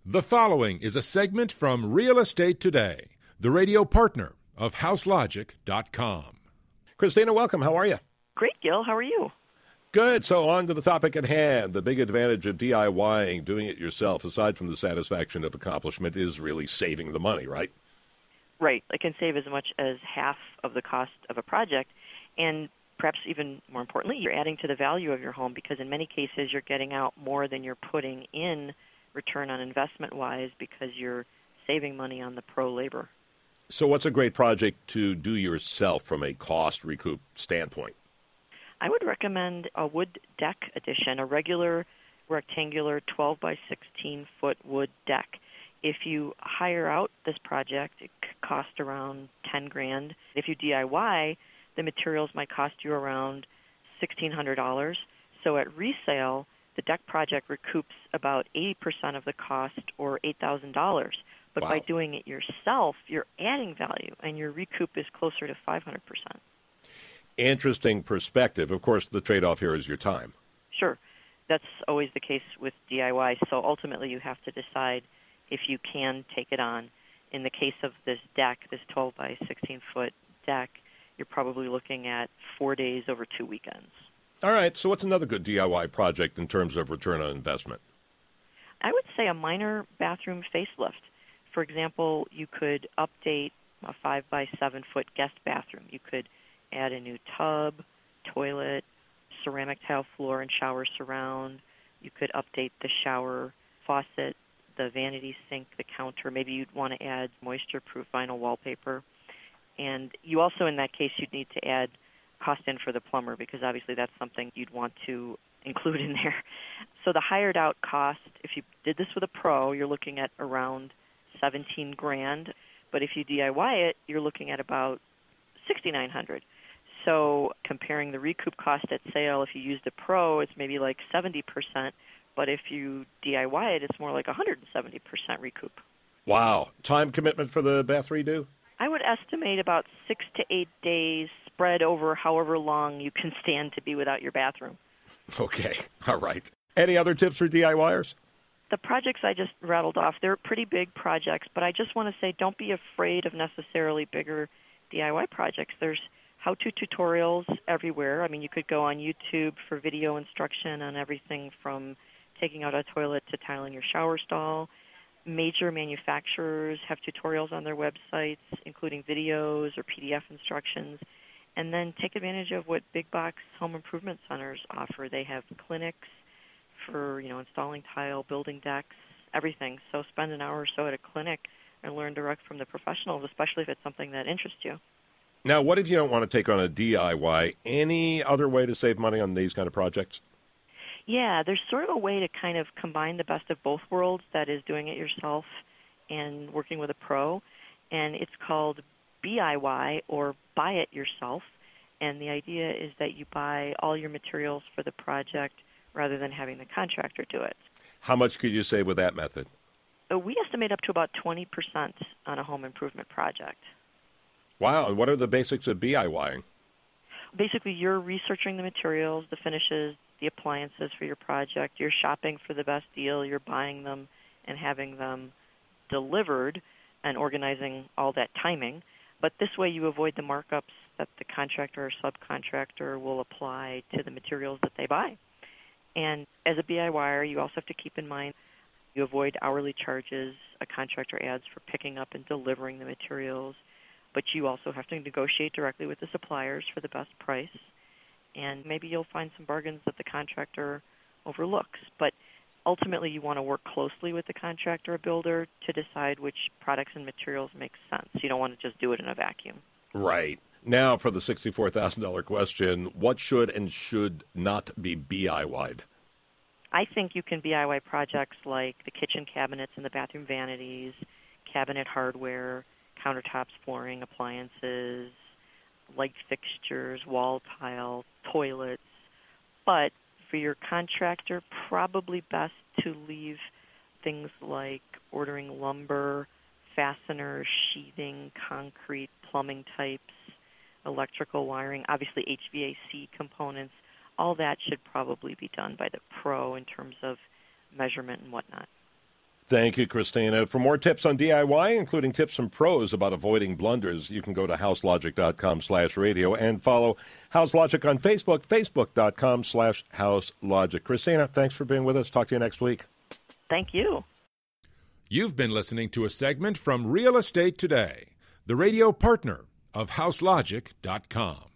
The following is a segment from Real Estate Today, the radio partner of HouseLogic.com. Christina, welcome. How are you? Great, Gil. How are you? Good. So on to the topic at hand. The big advantage of DIYing, doing it yourself, aside from the satisfaction of accomplishment, is really saving the money, right? Right. It can save as much as half of the cost of a project. And perhaps even more importantly, you're adding to the value of your home because in many cases you're getting out more than you're putting in return on investment-wise because you're saving money on the pro labor. So what's a great project to do yourself from a cost recoup standpoint? I would recommend a wood deck addition, a regular rectangular 12 by 16 foot wood deck. If you hire out this project, it could cost around $10,000. If you DIY, the materials might cost you around $1,600. So at resale, the deck project recoups about 80% of the cost, or $8,000. But Wow. by doing it yourself, you're adding value, and your recoup is closer to 500%. Interesting perspective. Of course, the trade-off here is your time. Sure. That's always the case with DIY. So ultimately, you have to decide if you can take it on. In the case of this deck, this 12 by 16-foot deck, you're probably looking at 4 days over 2 weekends. All right. So what's another good DIY project in terms of return on investment? I would say a minor bathroom facelift. For example, you could update a 5 by 7 foot guest bathroom. You could add a new tub, toilet, ceramic tile floor and shower surround. You could update the shower faucet, the vanity sink, the counter. Maybe you'd want to add moisture-proof vinyl wallpaper. And you also, in that case, you'd need to add cost in for the plumber because obviously that's something you'd want to include in there. So the hired out cost, if you did this with a pro, you're looking at around $17,000. But if you DIY it, you're looking at about $6,900. So comparing the recoup cost at sale, if you used a pro, it's maybe like 70%. But if you DIY it, it's more like 170% recoup. Wow. Time commitment for the bath redo? I would estimate about 6 to 8 days spread over however long you can stand to be without your bathroom. Okay. All right. Any other tips for DIYers? The projects I just rattled off, they're pretty big projects, but I just want to say don't be afraid of necessarily bigger DIY projects. There's how-to tutorials everywhere. I mean, you could go on YouTube for video instruction on everything from taking out a toilet to tiling your shower stall. Major manufacturers have tutorials on their websites, including videos or PDF instructions. And then take advantage of what big box home improvement centers offer. They have clinics for, installing tile, building decks, everything. So spend an hour or so at a clinic and learn direct from the professionals, especially if it's something that interests you. Now, what if you don't want to take on a DIY? Any other way to save money on these kind of projects? Yeah, there's sort of a way to kind of combine the best of both worlds, that is doing it yourself and working with a pro. And it's called BIY, or buy it yourself. And the idea is that you buy all your materials for the project rather than having the contractor do it. How much could you save with that method? We estimate up to about 20% on a home improvement project. Wow. And what are the basics of DIYing? Basically, you're researching the materials, the finishes, the appliances for your project. You're shopping for the best deal. You're buying them and having them delivered and organizing all that timing. But this way you avoid the markups that the contractor or subcontractor will apply to the materials that they buy. And as a DIYer, you also have to keep in mind you avoid hourly charges a contractor adds for picking up and delivering the materials. But you also have to negotiate directly with the suppliers for the best price. And maybe you'll find some bargains that the contractor overlooks. But ultimately, you want to work closely with the contractor or builder to decide which products and materials make sense. You don't want to just do it in a vacuum. Right. Now, for the $64,000 question, what should and should not be DIY'd? I think you can DIY projects like the kitchen cabinets and the bathroom vanities, cabinet hardware, countertops, flooring, appliances, light fixtures, wall tile, toilets. But for your contractor, probably best to leave things like ordering lumber, fasteners, sheathing, concrete, plumbing types, electrical wiring, obviously HVAC components. All that should probably be done by the pro in terms of measurement and whatnot. Thank you, Christina. For more tips on DIY, including tips from pros about avoiding blunders, you can go to houselogic.com/radio and follow House Logic on Facebook, facebook.com/houselogic. Christina, thanks for being with us. Talk to you next week. Thank you. You've been listening to a segment from Real Estate Today, the radio partner of houselogic.com.